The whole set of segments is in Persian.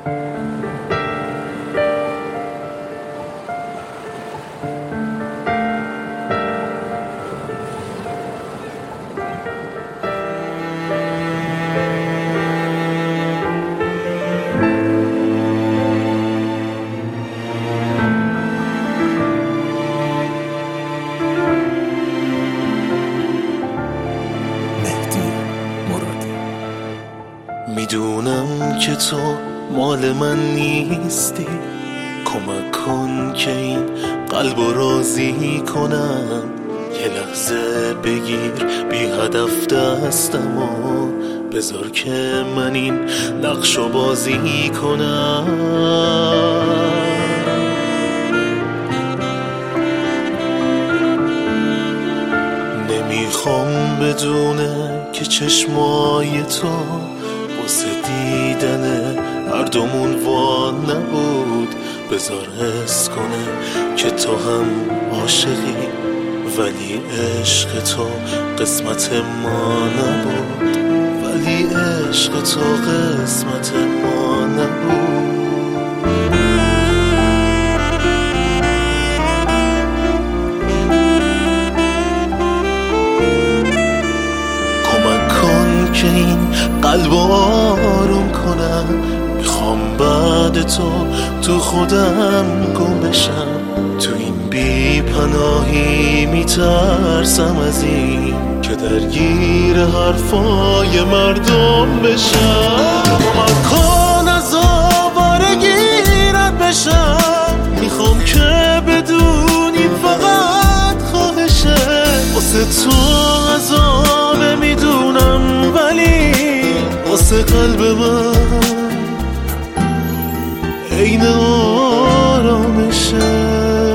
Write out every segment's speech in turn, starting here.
میدونم که تو مال من نیستی، کمک کن که این قلبو راضی کنم. یه لحظه بگیر بی هدف دستمو، بذار که من این نقشو بازی کنم. نمیخوام بدونه که چشمای تو واسه دیدن هر دومون وا نبود. بذار حس کنه که تو هم عاشقی، ولی عشق تو قسمت ما نبود. ولی عشق تو قسمت ما نبود. کمک کن که این قلب آروم کنم. میخوام بعد تو خودم گم بشم. تو این بی پناهی میترسم از این که درگیر حرفای مردم بشم. کمک کن از آوارگیرت بشم. میخوام که بدونی فقط خواهشه واسه تو عذاب میدونم، ولی واسه قلب من عین آرامشه.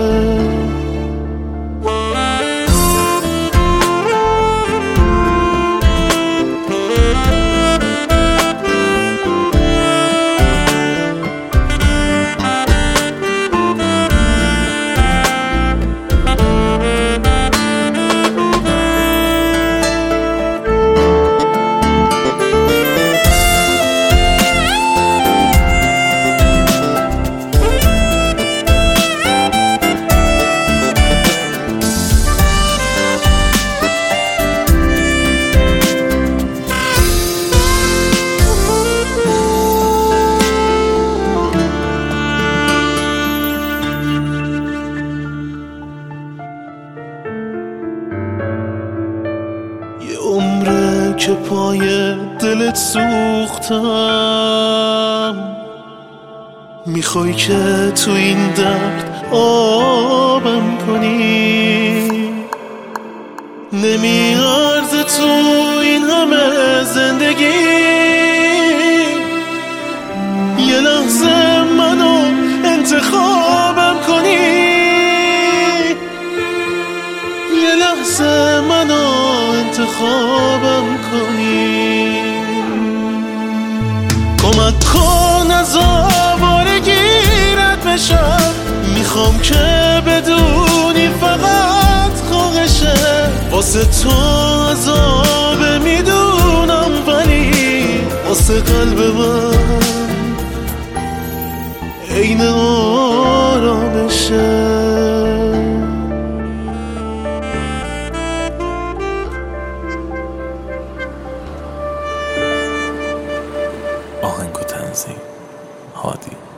عمره که پای دلت سوختم، میخوای که تو این درد آبم کنی. نمیارزه تو این همه زندگی یه لحظه منو انتخابم کنی. یه لحظه منو انتخابم کنی. کمک کن از آوارگیرت بشم. میخوام که بدونی فقط خواهشه واسه تو عذاب میدونم، ولی واسه قلب من عین آرامشه. آهنگ و تنظیم هادی.